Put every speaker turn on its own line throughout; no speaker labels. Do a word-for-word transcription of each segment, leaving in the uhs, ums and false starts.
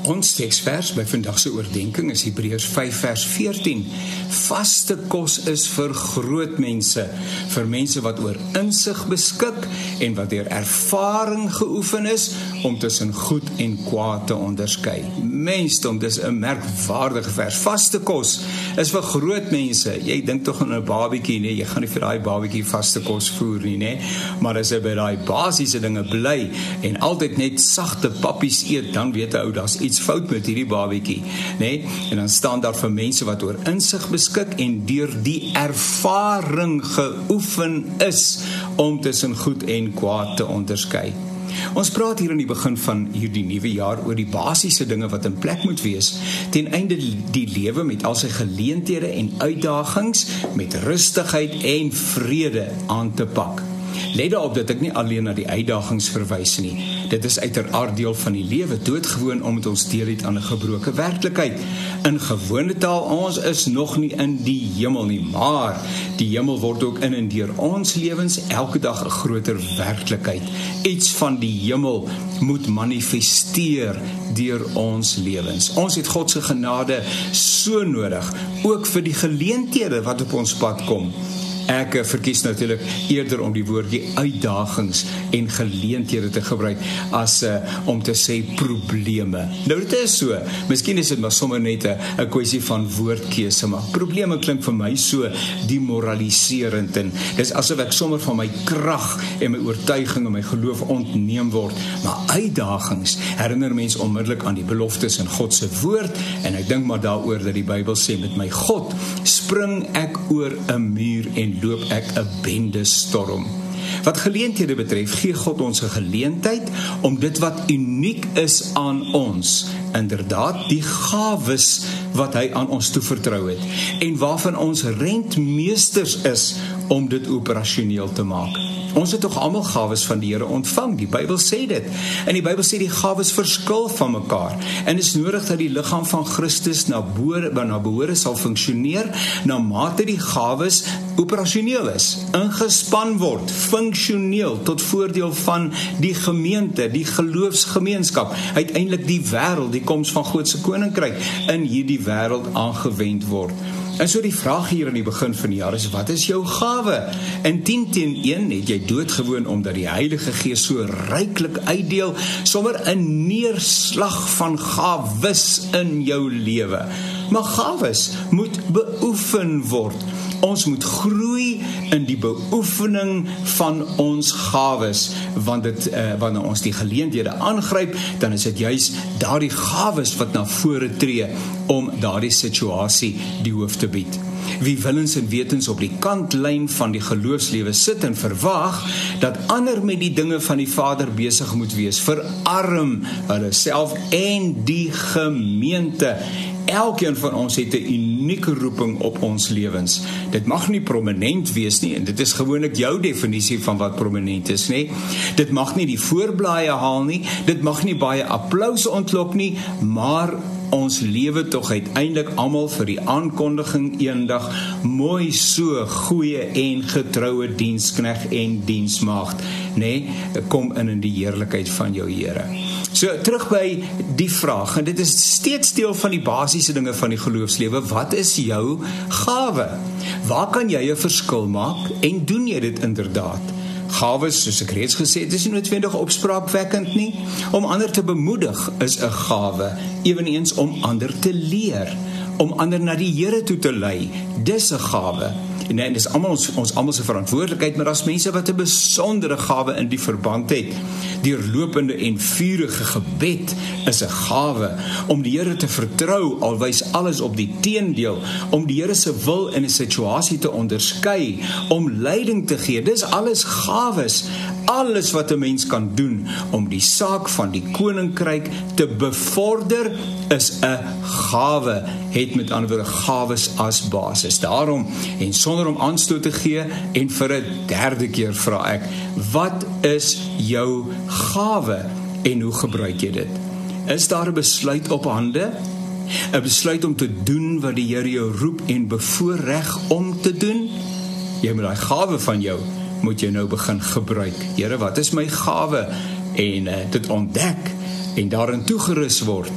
Ons teksvers by vandag se oordeenking is Hebreërs vyf vers veertien. Vaste kos is vir groot mense, vir mense wat oor insig beskik en wat deur ervaring geoefen is om tussen goed en kwaad te onderskei. Mensdom, dis 'n merkwaardige vers. Vaste kos is vir groot mense. Jy dink tog aan 'n babietjie, nee, jy gaan nie vir daai babietjie vaste kos voer nie, nee. Maar as hy by daai basiese dinge bly en altyd net sagte pappies eet, dan weet hy ou, daar's iets fout met hierdie babietjie, nee? En dan staan daar vir mense wat oor insig beskik en deur die ervaring geoefen is om tussen goed en kwaad te onderskei. Ons praat hier in die begin van hierdie nuwe jaar oor die basiese dinge wat in plek moet wees, ten einde die lewe met al sy geleenthede en uitdagings met rustigheid en vrede aan te pak. Let daarop dat ek nie alleen na die uitdagings verwys nie. Dit is uiteraard deel van die lewe, doodgewoon omdat ons deel het aan 'n gebroke werklikheid. In gewone taal, ons is nog nie in die hemel nie, maar die hemel word ook in en deur ons lewens elke dag 'n groter werklikheid. Iets van die hemel moet manifesteer deur ons lewens. Ons het God se genade so nodig, ook vir die geleenthede wat op ons pad kom. Ek verkies natuurlik eerder om die woordjie uitdagings en geleenthede te gebruik as uh, om te sê probleme. Nou dit is so, miskien is dit maar sommer net 'n kwessie van woordkeuse, maar probleme klink vir my so demoraliserend en dis asof ek sommer van my krag en my oortuiging en my geloof ontneem word. Maar uitdagings herinner mens onmiddellik aan die beloftes in God se woord en ek dink maar daaroor dat die Bybel sê, met my God spring ek oor 'n muur en loop ek 'n bende storm. Wat geleenthede betref, gee God ons 'n geleentheid om dit wat uniek is aan ons, inderdaad die gawes wat hy aan ons toevertrou het en waarvan ons rentmeesters is om dit operasioneel te maak. Ons het tog almal gawes van die Here ontvang, die Bybel sê dit. En die Bybel sê die gawes verskil van mekaar. En dit is nodig dat die liggaam van Christus na behore, na behore sal funksioneer, na mate die gawes operasioneel is, ingespan word, funksioneel, tot voordeel van die gemeente, die geloofsgemeenskap, uiteindelik die wêreld, die koms van God se koninkryk in hierdie wêreld aangewend word. En so die vraag hier in die begin van die jaar is, wat is jou gawe? In tien teen een het jy doodgewoon omdat die Heilige Gees so ryklik uitdeel, sommer 'n neerslag van gawes in jou lewe. Maar gawes moet beoefen word. Ons moet groei in die beoefening van ons gawes, want dit, uh, wanneer ons die geleenthede aangryp, dan is dit juis daardie gawes wat na vore tree om daardie situasie die hoof te bied. Wie willens en wetens op die kantlyn van die geloofslewe sit en verwag dat ander met die dinge van die Vader besig moet wees, verarm hulle self en die gemeente. Elkeen van ons het 'n unieke roeping op ons lewens. Dit mag nie prominent wees nie, en dit is gewoonlik jou definisie van wat prominent is, nie. Dit mag nie die voorblaaie haal nie, dit mag nie baie applous ontlok nie, maar ons lewe tog uiteindelik almal vir die aankondiging eendag mooi so goeie en getroue diensknegt en diensmaagd, nee, kom in in die heerlikheid van jou Here. So terug by die vraag, en dit is steeds deel van die basiese dinge van die geloofslewe, wat is jou gawe? Waar kan jy 'n verskil maak en doen jy dit inderdaad? Gawes, soos ek reeds gesê het, is nie noodwendig opspraakwekkend nie. Om ander te bemoedig is 'n gawe, eweneens om ander te leer, om ander na die Here toe te lei, dis 'n gawe. En dit is almal ons, ons almal se verantwoordelikheid, maar as mense wat 'n besondere gawe in die verband het. Deurlopende en vurige gebed is 'n gawe, om die Here te vertrou, al wys alles op die teendeel, om die Here se wil in 'n situasie te onderskei, om leiding te gee, dis alles gawes, alles wat 'n mens kan doen om die saak van die koninkryk te bevorder, is 'n gawe, het met ander woorde gawes as basis. Daarom, en sonder om aanstoot te gee, en vir 'n derde keer vra ek, wat is jou gawe en hoe gebruik jy dit? Is daar 'n besluit op hande? 'n Besluit om te doen wat die Here jou roep en bevoorreg om te doen? Jy moet daai gawe van jou, moet jy nou begin gebruik. Here, wat is my gawe? En uh, dit ontdek en daarin toegerus word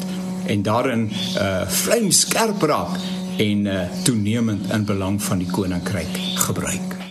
en daarin uh, vlijmskerp raak en uh, toenemend in belang van die koninkryk gebruik.